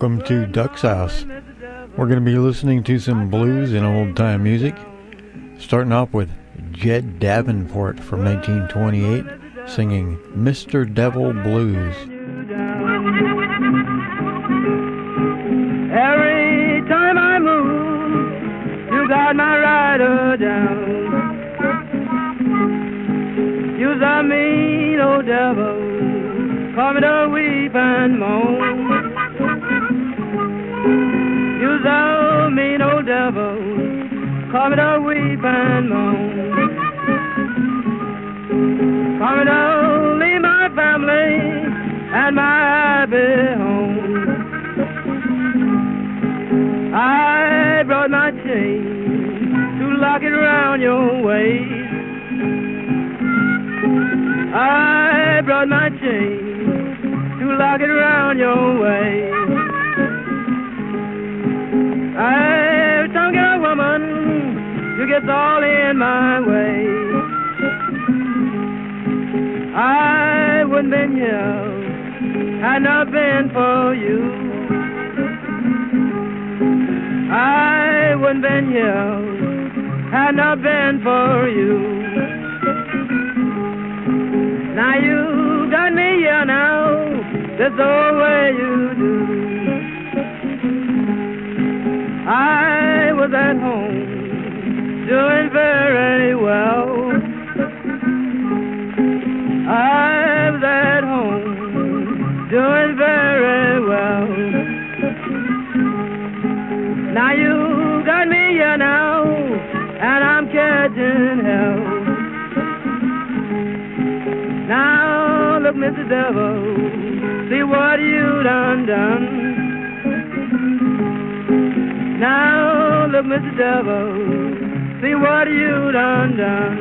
Welcome to Duck's House. We're going to be listening to some blues and old-time music, starting off with Jed Davenport from 1928 singing Mr. Devil Blues. Every time I move, you got my rider down. You're a mean old devil, call me to weep and moan. You're a mean old devil, call me to weep and moan. Call me to leave my family and my happy home. I brought my chain to lock it around your waist. I brought my chain to lock it around your waist. Every time I get a woman, you get all in my way. I wouldn't been here had not been for you. I wouldn't been here had not been for you. Now you got me here now, that's the way you do. I was at home, doing very well. I was at home, doing very well. Now you got me here now, and I'm catching hell. Now look, Mr. Devil, see what you done. Now look, Mr. Devil, see what you done.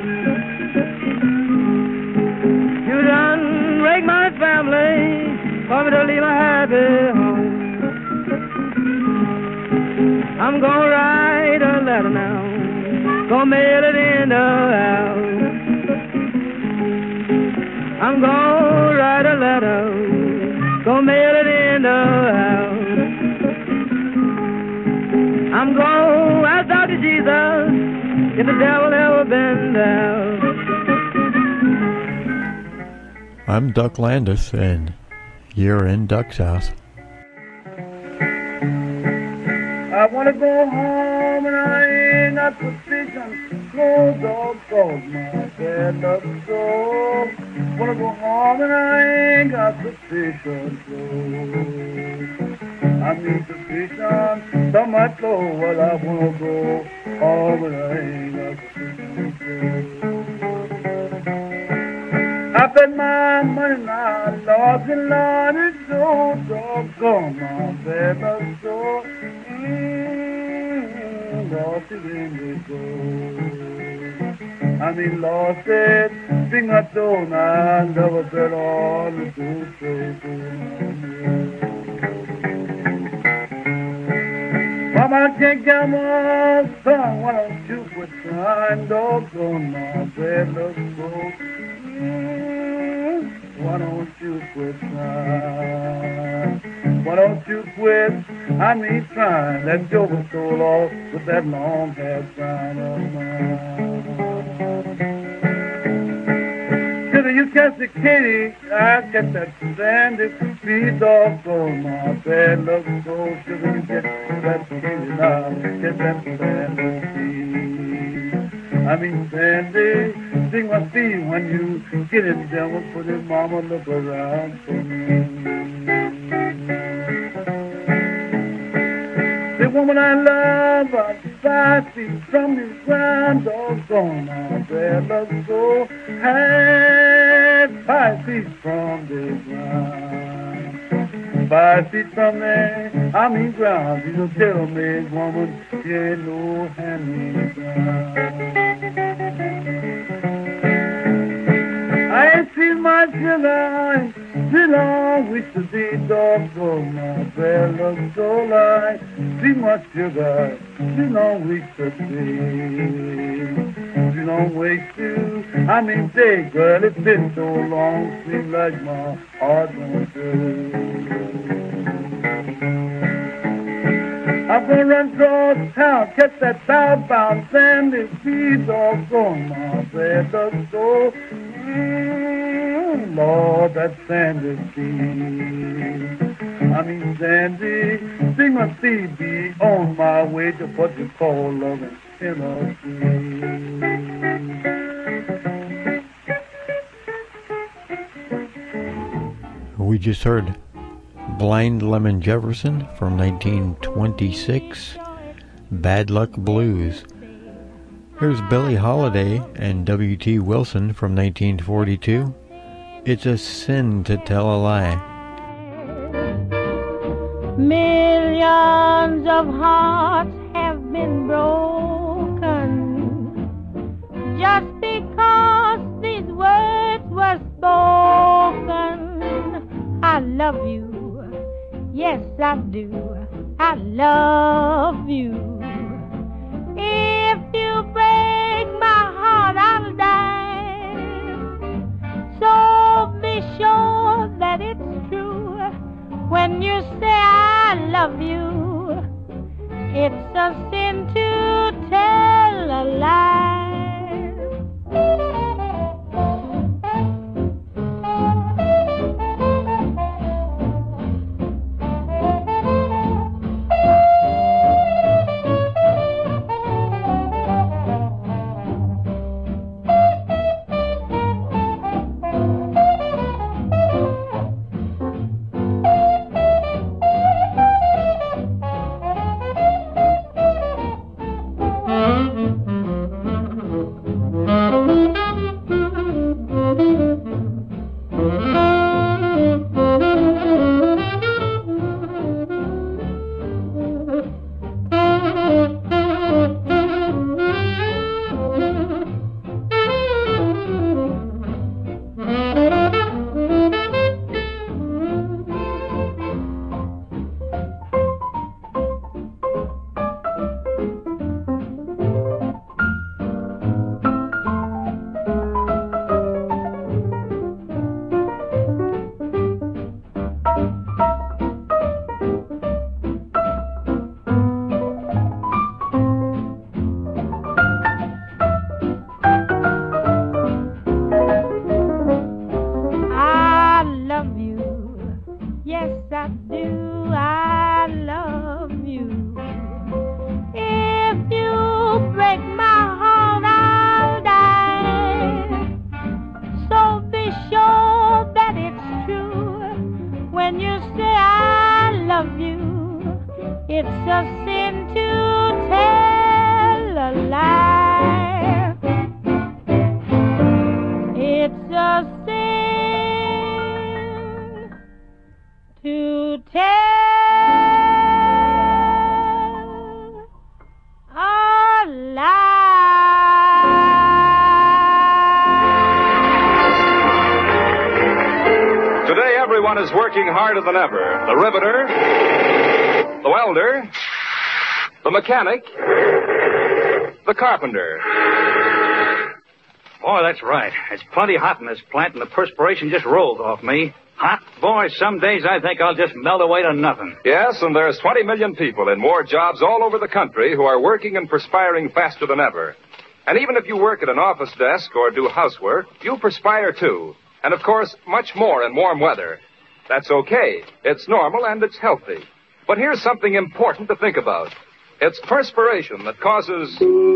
You done break my family, for me to leave my happy home. I'm gonna write a letter now, gonna mail it in the house. I'm gonna write a letter, gonna mail it in the house. I'm gonna ask Dr. Jesus if the devil ever been down. I'm Duck Landis, and you're in Duck's House. I wanna go home and I ain't got sufficient no doggone my bad luck so. Wanna go home and I ain't got sufficient clothes. I need sufficient, so much low, well I wanna go home and I ain't got sufficient clothes. I bet my money now, Lord, and Lord, it's so doggone my bad luck so. Lost it in the gold. I mean, lost it, sing a tone, I never bet on the good Mama, I can't get my son, why don't you quit trying, doggone my bad luck so. Why don't you quit trying? Why don't you quit? I mean trying. That joker stole off with that long hair crown of mine. Sugar, you catch the kitty, I catch that sandy. Feed off on my bad luck so. Sugar, you catch that kitty now, catch that sandy. I mean sandy. Sing my feet when you get it down, put it, mama, look around for me. The woman I love, about 5 feet from the ground, doggone my bad luck so. Had 5 feet from the ground. 5 feet from there, I mean ground. She's a tailor-made woman, she ain't no hand-me-down. I ain't seen my sugar, too long wish to be doggone my bad luck so like. See my sugar, too long wish to be. Too long wait to, I mean day, girl, it's been so long, seems like my heart won't do. I'm gonna run across town, catch that southbound Sandy Feed, doggone my bad luck so. Lord, that Sandy Feed. I mean, Sandy, sing my CD on my way to what you call loving Tennessee. We just heard Blind Lemon Jefferson from 1926, Bad Luck Blues. Here's Billie Holiday and W.T. Wilson from 1942, It's a Sin to Tell a Lie. Millions of hearts have been broken just because these words were spoken. I love you, yes I do, I love you. If you break my heart, I'll die. So be sure that it's true when you say I love you. It's a sin to tell a lie. Everyone is working harder than ever. The riveter, the welder, the mechanic, the carpenter. Boy, that's right. It's plenty hot in this plant, and the perspiration just rolls off me. Hot? Boy, some days I think I'll just melt away to nothing. Yes, and there's 20 million people in more jobs all over the country who are working and perspiring faster than ever. And even if you work at an office desk or do housework, you perspire too. And of course, much more in warm weather. That's okay. It's normal and it's healthy. But here's something important to think about. It's perspiration that causes...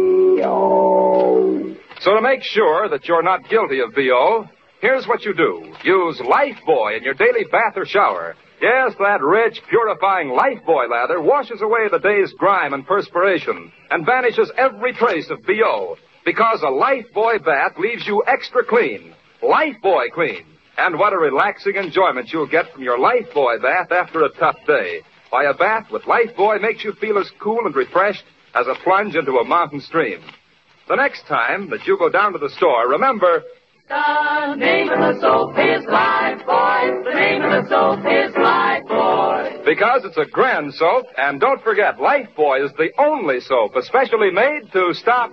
So to make sure that you're not guilty of BO, here's what you do. Use Lifebuoy in your daily bath or shower. Yes, that rich, purifying Lifebuoy lather washes away the day's grime and perspiration and banishes every trace of BO, because a Lifebuoy bath leaves you extra clean. Lifebuoy clean. And what a relaxing enjoyment you'll get from your Lifebuoy bath after a tough day. Why, a bath with Lifebuoy makes you feel as cool and refreshed as a plunge into a mountain stream. The next time that you go down to the store, remember... The name of the soap is Lifebuoy. The name of the soap is Lifebuoy. Because it's a grand soap, and don't forget, Lifebuoy is the only soap especially made to stop...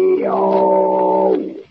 BO.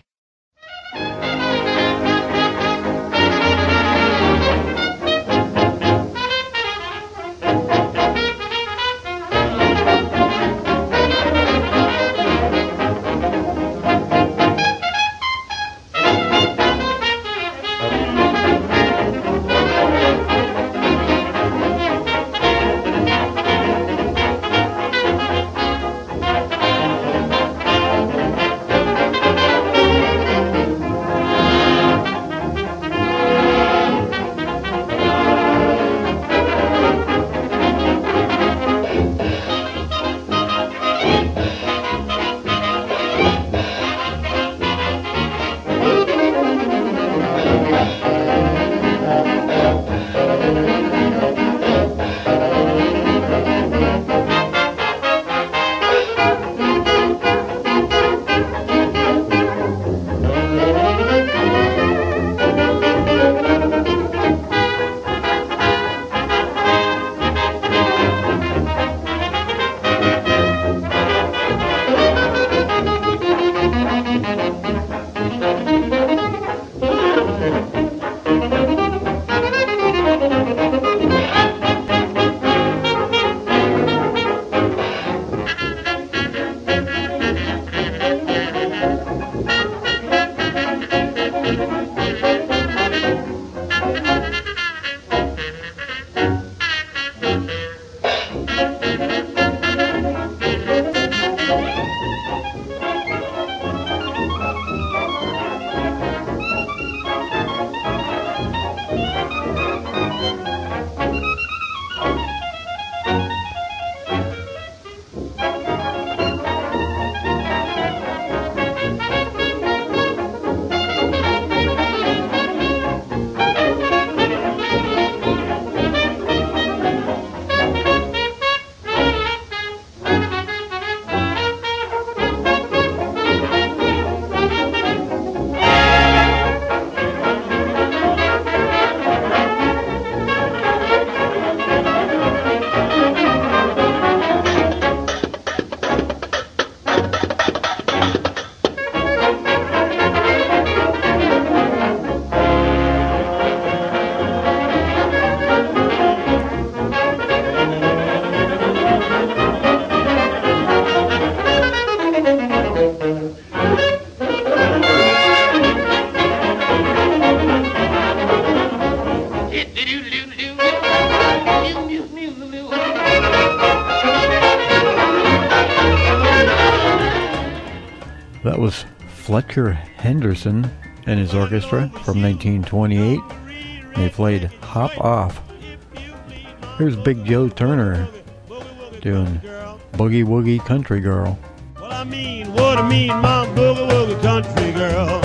That was Fletcher Henderson and his orchestra from 1928. They played Hop Off. Here's Big Joe Turner doing Boogie Woogie Country Girl. Well, I mean, what I mean, my boogie woogie country girl.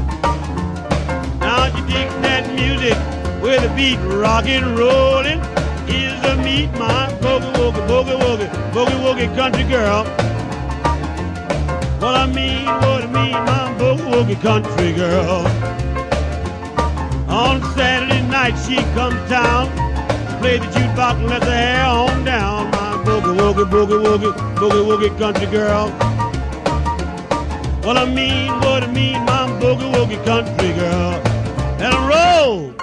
Now you dig that music with the beat rockin' rollin'. Is the meat my boogie woogie, boogie woogie, boogie woogie country girl. Well, I mean, what I mean, my boogie woogie country girl. On Saturday night she come town, play the jukebox and let her hair on down. My boogie woogie, boogie woogie, boogie woogie country girl. Well, I mean, what I mean, my boogie woogie country girl. And roll!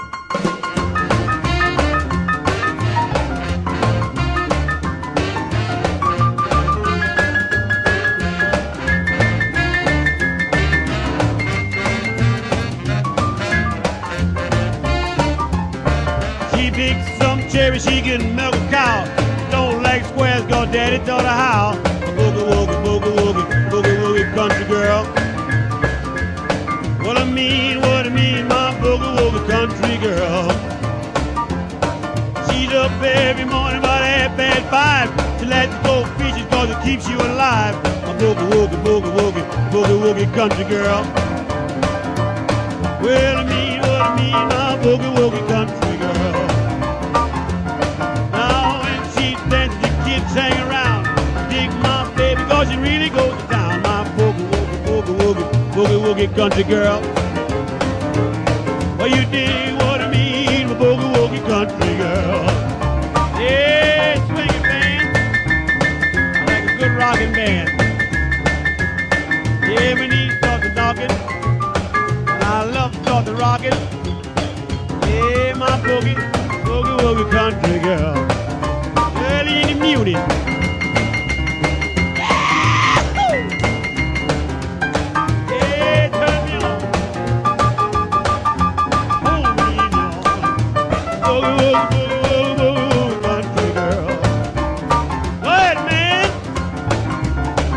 She can milk a cow. Don't like squares, cause daddy taught her how. Boogie woogie, boogie woogie, boogie woogie country girl. What I mean, my boogie woogie country girl. She's up every morning about 5:30. She likes to go fishing cause it keeps you alive. A boogie woogie, boogie woogie, boogie woogie country girl. Well, I mean, my boogie woogie country girl. Hang around, dig my baby, cause she really goes to town. My boogie woogie, boogie woogie, boogie woogie country girl. Well, you dig what I mean, my boogie woogie country girl. Yeah, swinging band, I like a good rocking band. Yeah, my knees start to knocking, and I love to start to rocking. Yeah, my boogie, boogie woogie country girl. Early in the muted. Yeah, turn me on. Hold me on. Boogie, boogie, boogie, boogie, country girl. Go ahead, man.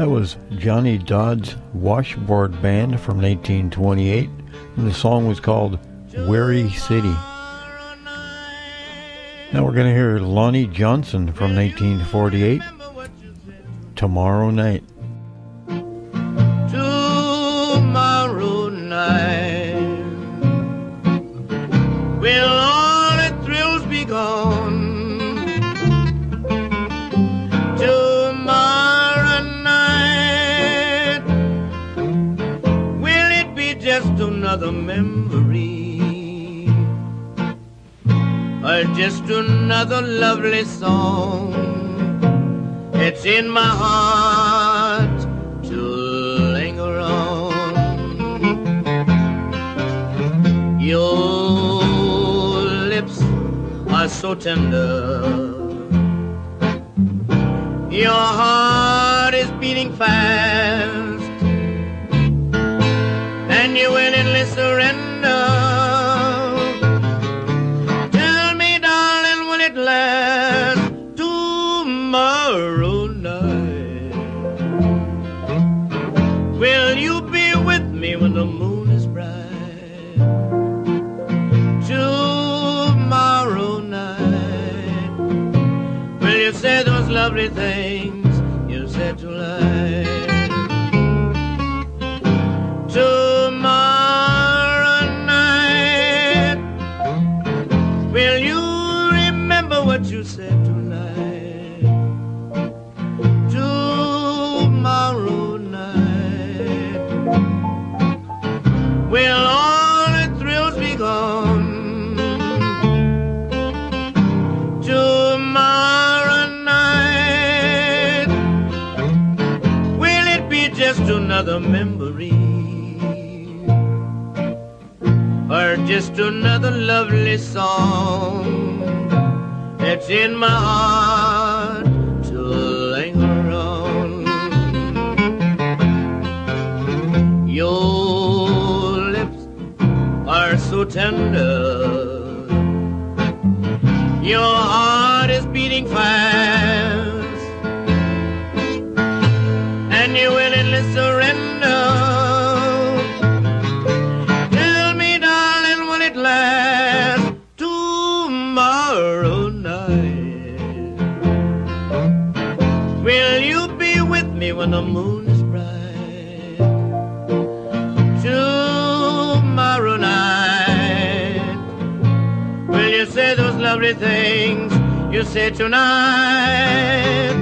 That was Johnny Dodd's Washboard Band from 1928, and the song was called Weary City. Now we're going to hear Lonnie Johnson from 1948, Tomorrow Night. Tomorrow night will all the thrills be gone. Tomorrow night, will it be just another memory, or just another lovely song? It's in my heart to linger on. Your lips are so tender, your heart is beating fast, and you willingly surrender. Tell me, darling, will it last tomorrow night? Will you be with me when the moon is bright? Tomorrow night, will you say those lovely things you said tonight? Tomorrow night, will you remember what you said tonight? Tomorrow night, will all the thrills be gone? Tomorrow night, will it be just another memory, or just another lovely song that's in my heart to linger on? Your lips are so tender, your heart is beating fast, and you willingly surrender. Tell me, darling, will it last tomorrow night? Will you be with me when the moon is bright? Tomorrow night, will you say those lovely things you said tonight?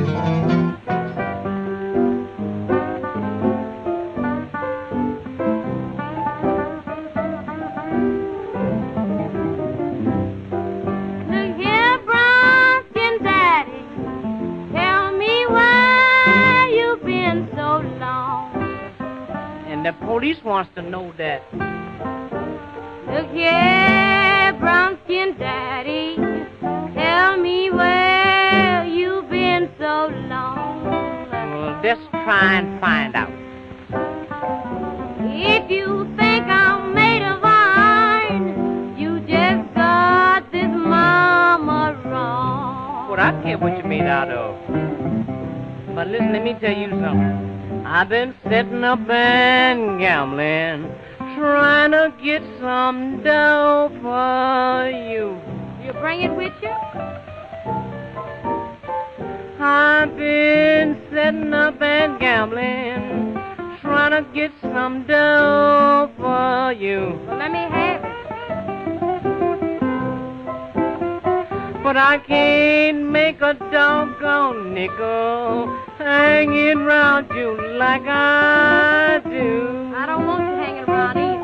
Look here, Bronson Daddy, tell me where you've been so long. And the police wants to know that. Look here, Bronson Daddy, tell me where you've been so long. Well, just try and find out. If you think I'm made of iron, you just got this mama wrong. Well, I care what you're made out of. But listen, let me tell you something. I've been sitting up and gambling, trying to get some dough for you. You bring it with you? I've been sitting up and gambling, trying to get some dough for you. Well, let me have it. But I can't make a doggone nickel hanging round you like I do. I don't want you hanging around either.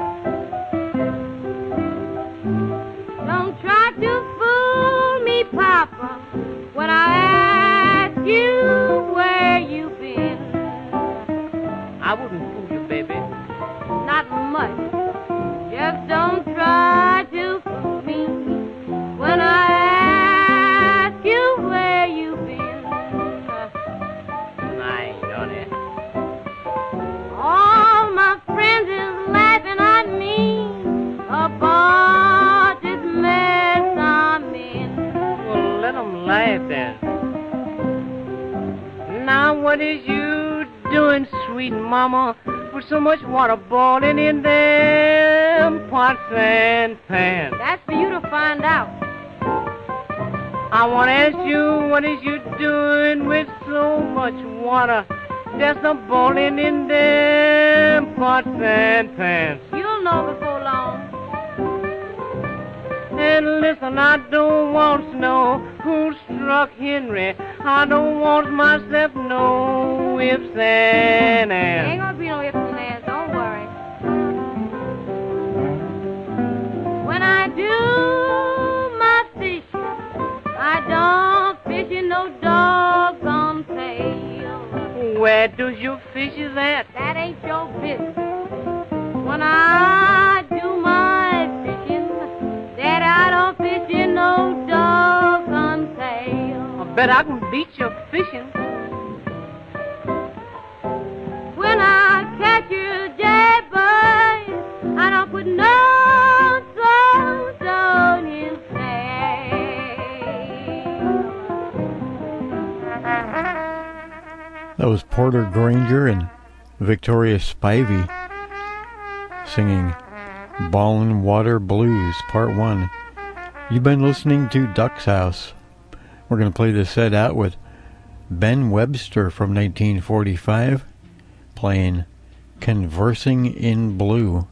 Don't try to fool me, Papa, when I ask you where you've been. I wouldn't fool you, baby. Not much. Just don't try to fool me when I ask you where you've been. I ain't done it. All my friends is laughing at me about this mess I'm in. Well, let them laugh then. Now what is you doing, sweet mama, with so much water boiling in them pots and pans? That's for you to find out. I want to ask you, what is you doing with so much water that's a boiling in them pots and pans? You'll know before long. And listen, I don't want to know who struck Henry. I don't want myself no ifs and ands. Ain't gonna be no ifs and ands, don't worry. When I do my fishing, I don't fish in no doggone pail. Where does your fishes at? That ain't your business. When I do my fishing, that I don't fish in no doggone pail. I bet I can beat your fishing. When I catch you, jaybird, I don't put no salt on his tail. That was Porter Granger and Victoria Spivey singing Ballin' Water Blues, Part 1. You've been listening to Duck's House. We're going to play this set out with Ben Webster from 1945 playing Conversing in Blue.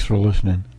Thanks for listening.